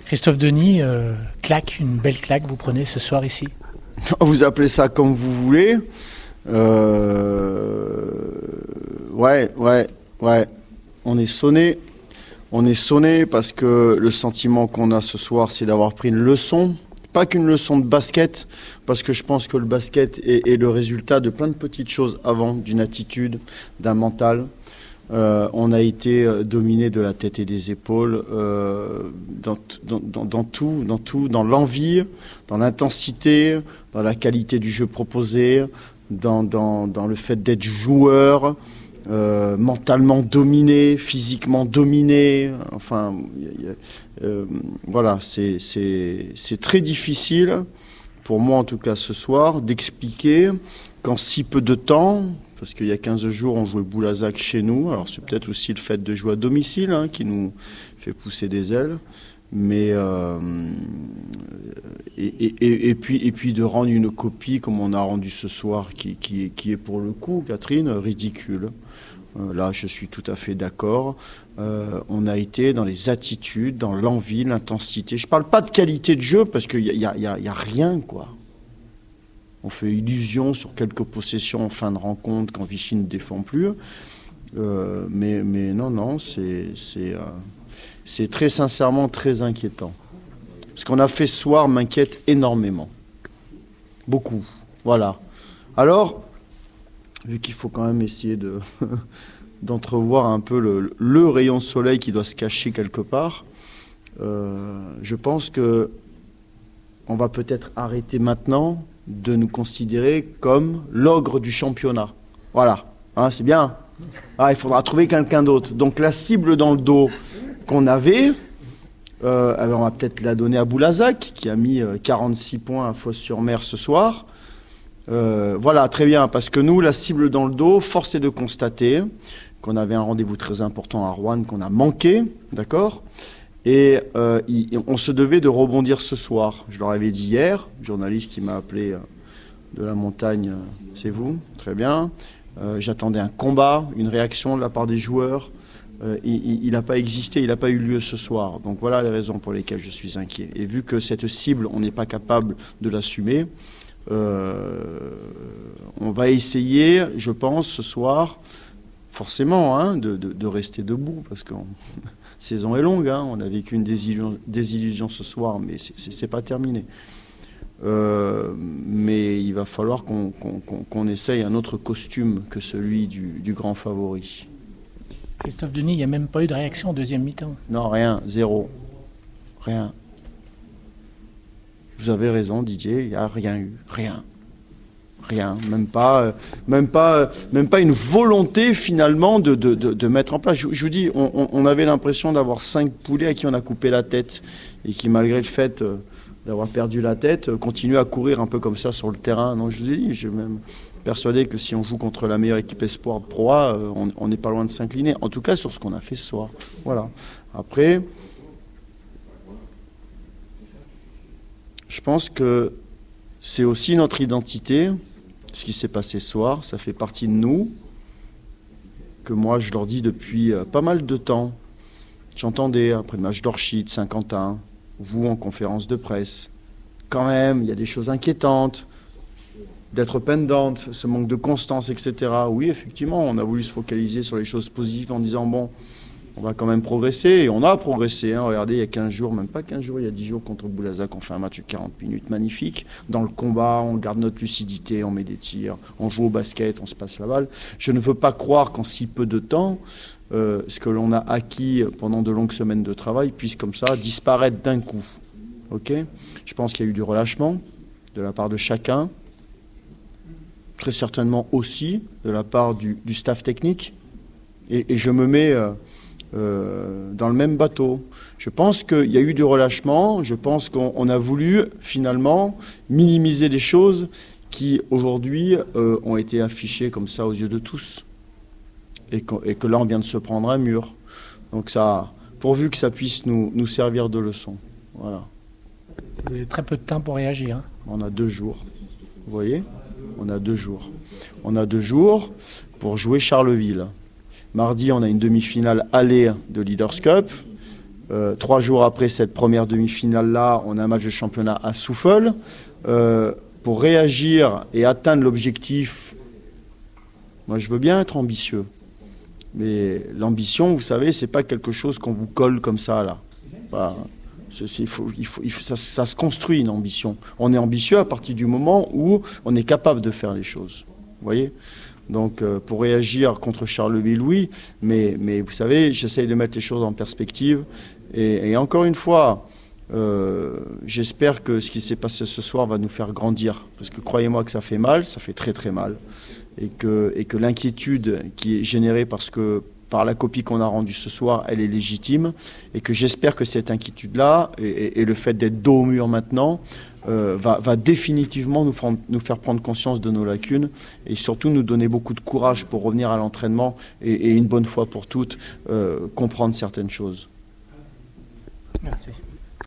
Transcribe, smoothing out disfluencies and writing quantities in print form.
Christophe Denis, une belle claque vous prenez ce soir ici. Vous appelez ça comme vous voulez. Ouais. On est sonné. On est sonné parce que le sentiment qu'on a ce soir, c'est d'avoir pris une leçon. Pas qu'une leçon de basket, parce que je pense que le basket est le résultat de plein de petites choses avant, d'une attitude, d'un mental. On a été dominé de la tête et des épaules dans tout, dans l'envie, dans l'intensité, dans la qualité du jeu proposé, dans le fait d'être joueur, mentalement dominé, physiquement dominé. Enfin, voilà, c'est très difficile, pour moi en tout cas ce soir, d'expliquer qu'en si peu de temps, parce qu'il y a 15 jours, on jouait Boulazac chez nous. Alors, c'est peut-être aussi le fait de jouer à domicile qui nous fait pousser des ailes. Mais et puis de rendre une copie comme on a rendu ce soir, qui est pour le coup, Catherine, ridicule. Là, je suis tout à fait d'accord. On a été dans les attitudes, dans l'envie, l'intensité. Je parle pas de qualité de jeu parce qu'il y a rien, quoi. On fait illusion sur quelques possessions en fin de rencontre quand Vichy ne défend plus. Mais non, c'est très sincèrement très inquiétant. Ce qu'on a fait ce soir m'inquiète énormément. Beaucoup. Voilà. Alors, vu qu'il faut quand même essayer d'entrevoir un peu le rayon de soleil qui doit se cacher quelque part, je pense que on va peut-être arrêter maintenant de nous considérer comme l'ogre du championnat. Voilà, c'est bien. Il faudra trouver quelqu'un d'autre. Donc la cible dans le dos qu'on avait, alors on va peut-être la donner à Boulazac, qui a mis 46 points à Fos-sur-Mer ce soir. Voilà, très bien, parce que nous, la cible dans le dos, force est de constater qu'on avait un rendez-vous très important à Rouen qu'on a manqué, d'accord ? Et on se devait de rebondir ce soir. Je leur avais dit hier, le journaliste qui m'a appelé de la montagne, c'est vous, très bien. J'attendais un combat, une réaction de la part des joueurs. Il n'a pas existé, il n'a pas eu lieu ce soir. Donc voilà les raisons pour lesquelles je suis inquiet. Et vu que cette cible, on n'est pas capable de l'assumer, on va essayer, je pense, ce soir, forcément, de rester debout, parce que la saison est longue, on a vécu une désillusion ce soir, mais c'est pas terminé. Mais il va falloir qu'on essaye un autre costume que celui du grand favori. Christophe Denis, il n'y a même pas eu de réaction en deuxième mi-temps. Non, rien, zéro. Rien. Vous avez raison, Didier, il n'y a rien eu. Rien. Même pas une volonté finalement de mettre en place. Je vous dis, on avait l'impression d'avoir 5 poulets à qui on a coupé la tête et qui, malgré le fait d'avoir perdu la tête, continuent à courir un peu comme ça sur le terrain. Non, je vous ai dit, je suis même persuadé que si on joue contre la meilleure équipe espoir de Pro A, on n'est pas loin de s'incliner. En tout cas, sur ce qu'on a fait ce soir. Voilà. Après, je pense que c'est aussi notre identité. Ce qui s'est passé ce soir, ça fait partie de nous, que moi je leur dis depuis pas mal de temps. J'entendais après le match d'Orchies, de Saint-Quentin, vous en conférence de presse, quand même, il y a des choses inquiétantes, d'être pendante, ce manque de constance, etc. Oui, effectivement, on a voulu se focaliser sur les choses positives en disant, bon, on va quand même progresser, et on a progressé. Regardez, il y a 15 jours, même pas 15 jours, il y a 10 jours contre Boulazac, on fait un match de 40 minutes magnifique. Dans le combat, on garde notre lucidité, on met des tirs, on joue au basket, on se passe la balle. Je ne veux pas croire qu'en si peu de temps, ce que l'on a acquis pendant de longues semaines de travail puisse comme ça disparaître d'un coup. Ok ? Je pense qu'il y a eu du relâchement de la part de chacun, très certainement aussi de la part du staff technique, et je me mets dans le même bateau. Je pense qu'il y a eu du relâchement, je pense qu'on a voulu finalement minimiser des choses qui aujourd'hui ont été affichées comme ça aux yeux de tous, et que là on vient de se prendre un mur. Donc ça, pourvu que ça puisse nous servir de leçon. Voilà. Vous avez très peu de temps pour réagir. On a 2 jours. Vous voyez ? On a 2 jours. On a 2 jours pour jouer Charleville. Mardi, on a une demi-finale aller de Leaders Cup. 3 jours après cette première demi-finale-là, on a un match de championnat à Souffle. Pour réagir et atteindre l'objectif, moi je veux bien être ambitieux. Mais l'ambition, vous savez, c'est pas quelque chose qu'on vous colle comme ça, là. Voilà. Ça se construit, une ambition. On est ambitieux à partir du moment où on est capable de faire les choses. Vous voyez ? Donc, pour réagir contre Charleville, oui, mais vous savez, j'essaye de mettre les choses en perspective. Et encore une fois, j'espère que ce qui s'est passé ce soir va nous faire grandir. Parce que croyez-moi que ça fait mal, ça fait très très mal. Et que l'inquiétude qui est générée par la copie qu'on a rendue ce soir, elle est légitime. Et que j'espère que cette inquiétude-là, et le fait d'être dos au mur maintenant, va définitivement nous faire prendre conscience de nos lacunes et surtout nous donner beaucoup de courage pour revenir à l'entraînement et une bonne fois pour toutes comprendre certaines choses. Merci.